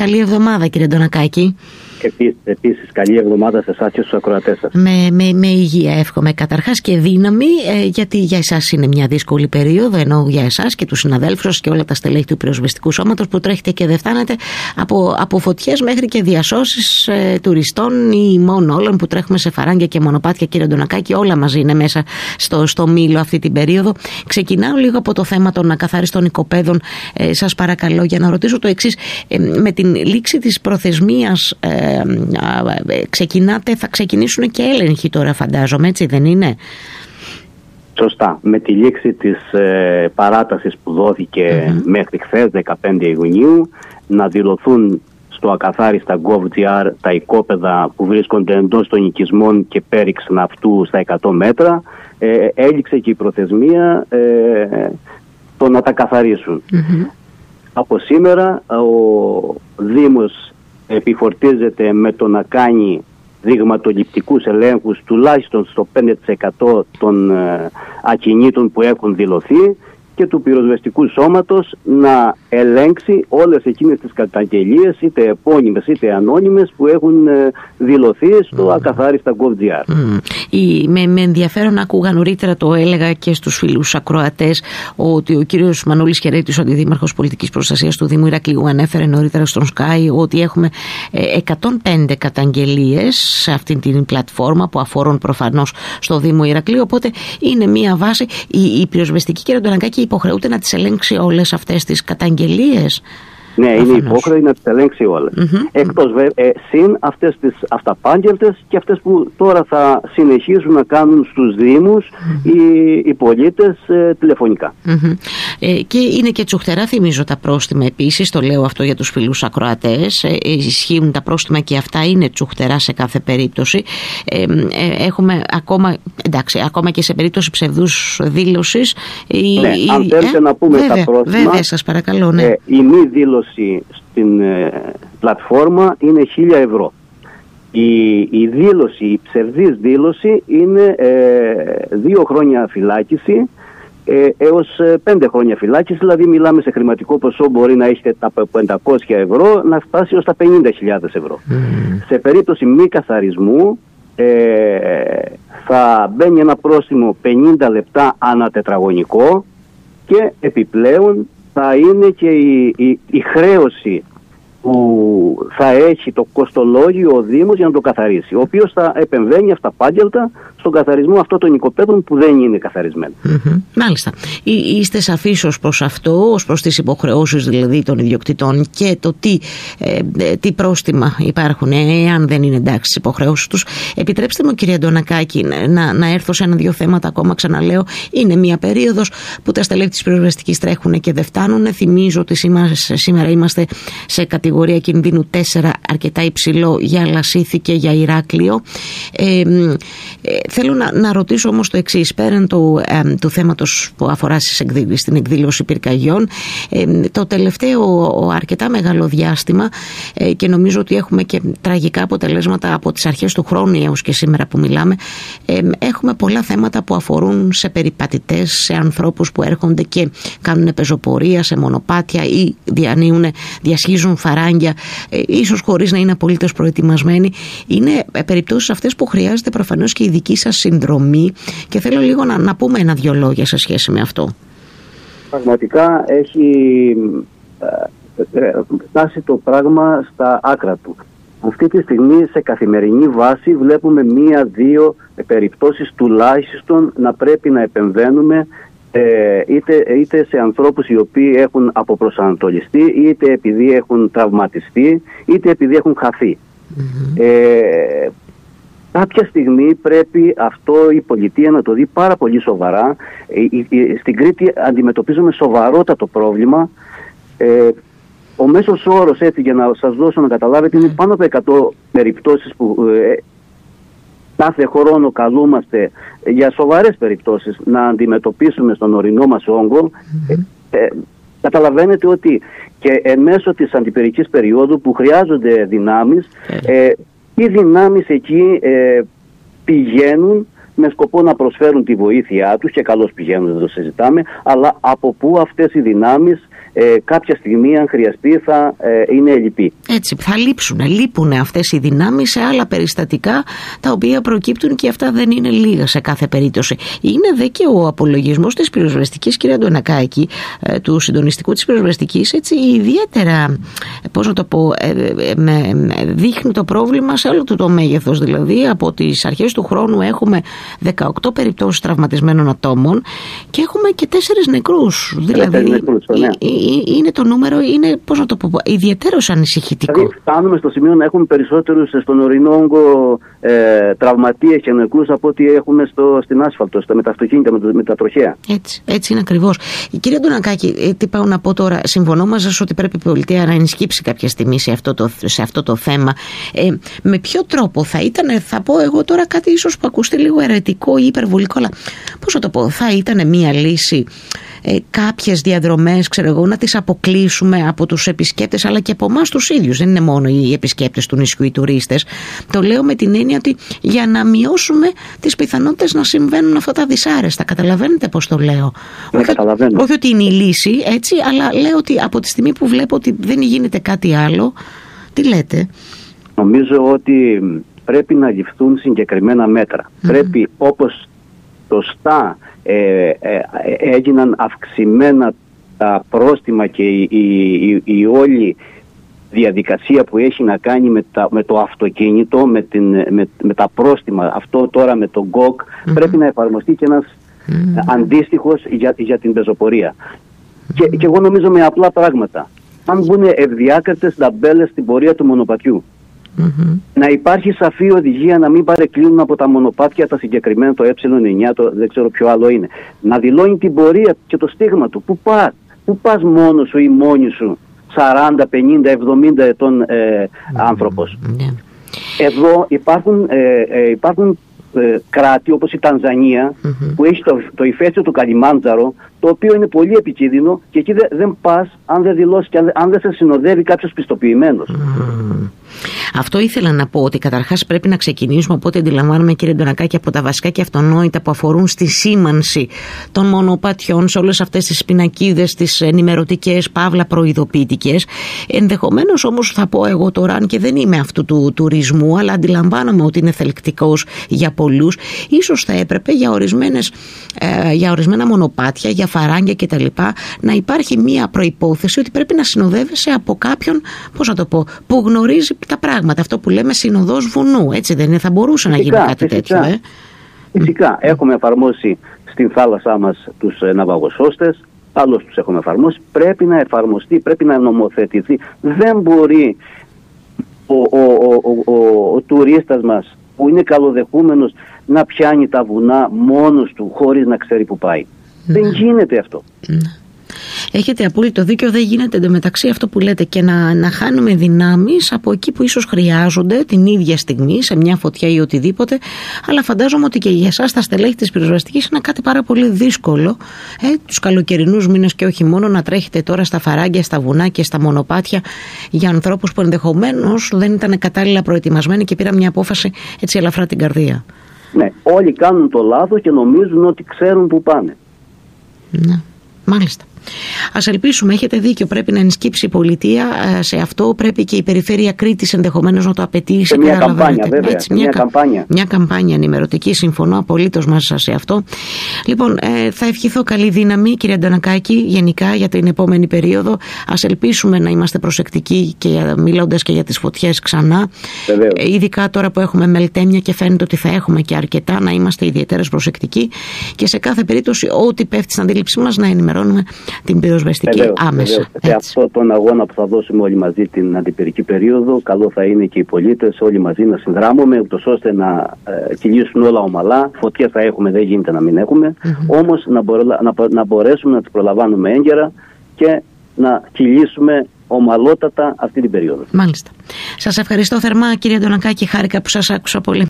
καλή εβδομάδα, κύριε Αντωνακάκη. Επίσης, καλή εβδομάδα σε εσάς και στους ακροατές σας. Με υγεία εύχομαι καταρχάς και δύναμη, γιατί για εσάς είναι μια δύσκολη περίοδο, ενώ για εσάς και τους συναδέλφους σας και όλα τα στελέχη του πυροσβεστικού σώματος που τρέχετε και δεν φτάνετε από φωτιές μέχρι και διασώσεις τουριστών ή ημών όλων που τρέχουμε σε φαράγγια και μονοπάτια, κύριε Αντωνακάκη, όλα μαζί είναι μέσα στο μήλο αυτή την περίοδο. Ξεκινάω λίγο από το θέμα των ακαθάριστων οικοπαίδων, σας παρακαλώ, για να ρωτήσω το εξής. Με την λήξη της προθεσμίας θα ξεκινήσουν και έλεγχοι τώρα, φαντάζομαι, έτσι δεν είναι? Σωστά. Με τη λήξη της παράτασης που δόθηκε μέχρι χθες 15 Ιουνίου να δηλωθούν στο ακαθάριστα gov.gr τα οικόπεδα που βρίσκονται εντός των οικισμών και πέριξ ναυτού στα 100 μέτρα, έληξε και η προθεσμία το να τα καθαρίσουν. Από σήμερα ο Δήμος επιφορτίζεται με το να κάνει δειγματοληπτικούς ελέγχους τουλάχιστον στο 5% των ακινήτων που έχουν δηλωθεί και του πυροσβεστικού σώματος να ελέγξει όλες εκείνες τις καταγγελίες, είτε επώνυμες είτε ανώνυμες, που έχουν δηλωθεί στο ακαθάριστα gov.gr. Με ενδιαφέρον άκουγα νωρίτερα, το έλεγα και στους φίλους ακροατές, ότι ο κύριος Μανώλης Χερέτης, ο Αντιδήμαρχος Πολιτικής Προστασίας του Δήμου Ηρακλείου, ανέφερε νωρίτερα στον Sky ότι έχουμε 105 καταγγελίες σε αυτή την πλατφόρμα που αφορούν προφανώς στο Δήμο Ηρακλείου, οπότε είναι μία βάση. Η πυροσβεστική, κύριε Αντωνακάκη, υποχρεούται να τις ελέγξει όλες αυτές τις καταγγελίες? Ναι, είναι υπόχρεο να τις ελέγξει όλες. Εκτός συν αυτές τις αυταπάγγελτες και αυτές που τώρα θα συνεχίσουν να κάνουν στους Δήμους οι πολίτες τηλεφωνικά. Και είναι και τσουχτερά, θυμίζω, τα πρόστιμα επίσης, το λέω αυτό για τους φίλους ακροατές. Ισχύουν τα πρόστιμα και αυτά είναι τσουχτερά σε κάθε περίπτωση. Έχουμε ακόμα και σε περίπτωση ψευδούς δήλωσης. Αν θέλετε να πούμε τα πρόστιμα, βέβαια, σας παρακαλώ, ναι. Η μη δήλωση στην πλατφόρμα είναι 1.000 ευρώ. Η δήλωση, η ψευδής δήλωση είναι 2 χρόνια φυλάκιση έως 5 χρόνια φυλάκιση, δηλαδή μιλάμε σε χρηματικό ποσό, μπορεί να έχετε από 500 ευρώ να φτάσει ως τα 50.000 ευρώ. Σε περίπτωση μη καθαρισμού θα μπαίνει ένα πρόστιμο 50 λεπτά ανά τετραγωνικό και επιπλέον θα είναι και η χρέωση που θα έχει το κοστολόγιο ο Δήμος για να το καθαρίσει, ο οποίος θα επεμβαίνει αυταπάγγελτα στον καθαρισμό αυτών των οικοπαίδων που δεν είναι καθαρισμένα. Μάλιστα. Είστε σαφείς ως προς αυτό, ως προς τις υποχρεώσεις δηλαδή των ιδιοκτητών και το τι πρόστιμα υπάρχουν εάν δεν είναι εντάξει τις υποχρεώσεις τους? Επιτρέψτε μου, κύριε Αντωνακάκη, να έρθω σε 1-2 θέματα ακόμα. Ξαναλέω, είναι μια περίοδος που τα στελέχη της πυροσβεστικής τρέχουν και δεν φτάνουν. Θυμίζω ότι σήμερα είμαστε σε κατηγορία κινδύνου 4, αρκετά υψηλό για Λασίθι και για Ηράκλειο. Θέλω να ρωτήσω όμως το εξής, πέραν του θέματος που αφορά στην εκδήλωση πυρκαγιών, το τελευταίο αρκετά μεγάλο διάστημα, και νομίζω ότι έχουμε και τραγικά αποτελέσματα από τις αρχές του χρόνου έως και σήμερα που μιλάμε, έχουμε πολλά θέματα που αφορούν σε περιπατητές, σε ανθρώπους που έρχονται και κάνουν πεζοπορία σε μονοπάτια ή διασχίζουν φαράγγια, ίσως χωρίς να είναι απολύτως προετοιμασμένοι. Είναι περιπτώσεις αυτές που χρειάζεται προφανώς και η δική σας συνδρομή και θέλω λίγο να πούμε 1-2 λόγια σε σχέση με αυτό. Πραγματικά έχει φτάσει το πράγμα στα άκρα του. Αυτή τη στιγμή σε καθημερινή βάση βλέπουμε 1-2 περιπτώσεις τουλάχιστον να πρέπει να επεμβαίνουμε, είτε σε ανθρώπους οι οποίοι έχουν αποπροσανατολιστεί, είτε επειδή έχουν τραυματιστεί, είτε επειδή έχουν χαθεί. Κάποια στιγμή πρέπει αυτό η πολιτεία να το δει πάρα πολύ σοβαρά. Στην Κρήτη αντιμετωπίζουμε σοβαρότατο πρόβλημα. Ο μέσος όρος, έτσι για να σας δώσω να καταλάβετε, είναι πάνω από 100 περιπτώσεις που κάθε χρόνο καλούμαστε για σοβαρές περιπτώσεις να αντιμετωπίσουμε στον ορεινό μας όγκο. Καταλαβαίνετε ότι και εν μέσω της αντιπυρικής περίοδου που χρειάζονται δυνάμεις, οι δυνάμεις εκεί πηγαίνουν με σκοπό να προσφέρουν τη βοήθειά τους, και καλώς πηγαίνουν, δεν το συζητάμε, αλλά από πού αυτές οι δυνάμεις κάποια στιγμή, αν χρειαστεί, θα είναι ελλειπή. Έτσι, θα λείπουν αυτές οι δυνάμεις σε άλλα περιστατικά τα οποία προκύπτουν, και αυτά δεν είναι λίγα σε κάθε περίπτωση. Είναι δε και ο απολογισμός της πυροσβεστικής, κύριε Αντωνακάκη, του συντονιστικού της πυροσβεστικής, έτσι ιδιαίτερα, πώς να το πω, δείχνει το πρόβλημα σε όλο του το μέγεθος. Δηλαδή, από τις αρχές του χρόνου έχουμε 18 περιπτώσεις τραυματισμένων ατόμων και έχουμε και 4 νεκρούς. Δηλαδή, είναι το νούμερο, είναι, πώς να το πω, ιδιαίτερος ανησυχητικό. Δηλαδή, φτάνουμε στο σημείο να έχουμε περισσότερους στον ορεινό όγκο τραυματίες και νεκρούς από ό,τι έχουμε στην άσφαλτο, με τα αυτοκίνητα, με τα τροχαία. Έτσι είναι ακριβώς. Κύριε Αντωνακάκη, τι πάω να πω τώρα? Συμφωνώ μαζί σας ότι πρέπει η πολιτεία να ενισχύσει κάποια στιγμή σε αυτό το θέμα. Με ποιο τρόπο θα ήταν, θα πω εγώ τώρα κάτι ίσως που ακούστε λίγο αιρετικό ή υπερβολικό, αλλά πώς να το πω, θα ήταν μία λύση κάποιες διαδρομές, ξέρω εγώ, να τις αποκλείσουμε από τους επισκέπτες, αλλά και από εμάς τους ίδιους? Δεν είναι μόνο οι επισκέπτες του νησιού, οι τουρίστες. Το λέω με την έννοια ότι για να μειώσουμε τις πιθανότητες να συμβαίνουν αυτά τα δυσάρεστα. Καταλαβαίνετε πώς το λέω? Όχι ότι είναι η λύση, έτσι, αλλά λέω ότι από τη στιγμή που βλέπω ότι δεν γίνεται κάτι άλλο. Τι λέτε? Νομίζω ότι πρέπει να ληφθούν συγκεκριμένα μέτρα. Πρέπει, όπως σωστά έγιναν αυξημένα τα πρόστιμα και η όλη διαδικασία που έχει να κάνει με το αυτοκίνητο, με τα πρόστιμα, αυτό τώρα με το γκοκ, πρέπει να εφαρμοστεί και ένας αντίστοιχος για την πεζοπορία. Και εγώ νομίζω με απλά πράγματα. Αν μπουν ευδιάκριτες ταμπέλες στην πορεία του μονοπατιού, να υπάρχει σαφή οδηγία να μην παρεκκλίνουν από τα μονοπάτια τα συγκεκριμένα, το ε9, δεν ξέρω ποιο άλλο είναι. Να δηλώνει την πορεία και το στίγμα του. Πού πας μόνος σου ή μόνη σου, 40, 50, 70 ετών άνθρωπος? Εδώ υπάρχουν κράτη όπως η Τανζανία, που έχει το ηφαίστειο του Καλιμάντζαρο, το οποίο είναι πολύ επικίνδυνο, και εκεί δεν πας αν δεν δηλώσεις και αν δεν σε συνοδεύει κάποιος πιστοποιημένος. Αυτό ήθελα να πω, ότι καταρχάς πρέπει να ξεκινήσουμε, από ό,τι αντιλαμβάνομαι, κύριε Αντωνακάκη, από τα βασικά και αυτονόητα που αφορούν στη σήμανση των μονοπατιών, σε όλες αυτές τις πινακίδες, τις ενημερωτικές, παύλα προειδοποιητικές. Ενδεχομένως όμως, θα πω εγώ τώρα, αν και δεν είμαι αυτού του τουρισμού, αλλά αντιλαμβάνομαι ότι είναι θελκτικός για πολλούς, ίσως θα έπρεπε για ορισμένα μονοπάτια, για φαράγγια κτλ., να υπάρχει μία προϋπόθεση ότι πρέπει να συνοδεύεσαι από κάποιον, πώς να το πω, που γνωρίζει τα πράγματα. Αυτό που λέμε συνοδός βουνού, έτσι δεν είναι? Θα μπορούσε να γίνει κάτι τέτοιο. Φυσικά. Έχουμε εφαρμόσει στην θάλασσά μας τους ναυαγοσώστες, άλλως τους έχουμε εφαρμόσει. Πρέπει να εφαρμοστεί, πρέπει να νομοθετηθεί. Δεν μπορεί ο τουρίστας μας, που είναι καλοδεχούμενος, να πιάνει τα βουνά μόνος του χωρίς να ξέρει που πάει. Δεν γίνεται αυτό. Έχετε απόλυτο δίκιο, δεν γίνεται εντωμεταξύ αυτό που λέτε, και να χάνουμε δυνάμεις από εκεί που ίσως χρειάζονται την ίδια στιγμή, σε μια φωτιά ή οτιδήποτε. Αλλά φαντάζομαι ότι και για εσάς τα στελέχη της πυροσβεστικής είναι κάτι πάρα πολύ δύσκολο, τους καλοκαιρινούς μήνες και όχι μόνο, να τρέχετε τώρα στα φαράγγια, στα βουνά και στα μονοπάτια για ανθρώπους που ενδεχομένως δεν ήταν κατάλληλα προετοιμασμένοι και πήραν μια απόφαση έτσι ελαφρά την καρδία. Ναι, όλοι κάνουν το λάθος και νομίζουν ότι ξέρουν που πάνε. Ναι, μάλιστα. Ας ελπίσουμε, έχετε δίκιο, πρέπει να ενσκύψει η πολιτεία σε αυτό, πρέπει και η περιφέρεια Κρήτης ενδεχομένως να το απαιτήσει. Σε μια καμπάνια, βέβαια. Έτσι, μια καμπάνια ενημερωτική, συμφωνώ απολύτως μαζί σας σε αυτό. Λοιπόν, θα ευχηθώ καλή δύναμη, κύριε Αντωνακάκη, γενικά για την επόμενη περίοδο. Ας ελπίσουμε να είμαστε προσεκτικοί, και μιλώντας και για τις φωτιές ξανά. Ειδικά τώρα που έχουμε μελτέμια και φαίνεται ότι θα έχουμε και αρκετά, να είμαστε ιδιαίτερα προσεκτικοί και σε κάθε περίπτωση ό,τι πέφτει στην αντίληψή μας να ενημερώνουμε την πυροσβεστική άμεσα. Σε αυτόν τον αγώνα που θα δώσουμε όλοι μαζί την αντιπυρική περίοδο, καλό θα είναι και οι πολίτες όλοι μαζί να συνδράμουμε, ούτως ώστε να κυλήσουν όλα ομαλά. Φωτιές θα έχουμε, δεν γίνεται να μην έχουμε, όμως να μπορέσουμε να τις προλαμβάνουμε έγκαιρα και να κυλήσουμε ομαλότατα αυτή την περίοδο. Μάλιστα. Σας ευχαριστώ θερμά, κύριε Αντωνακάκη, χάρηκα που σας άκουσα πολύ.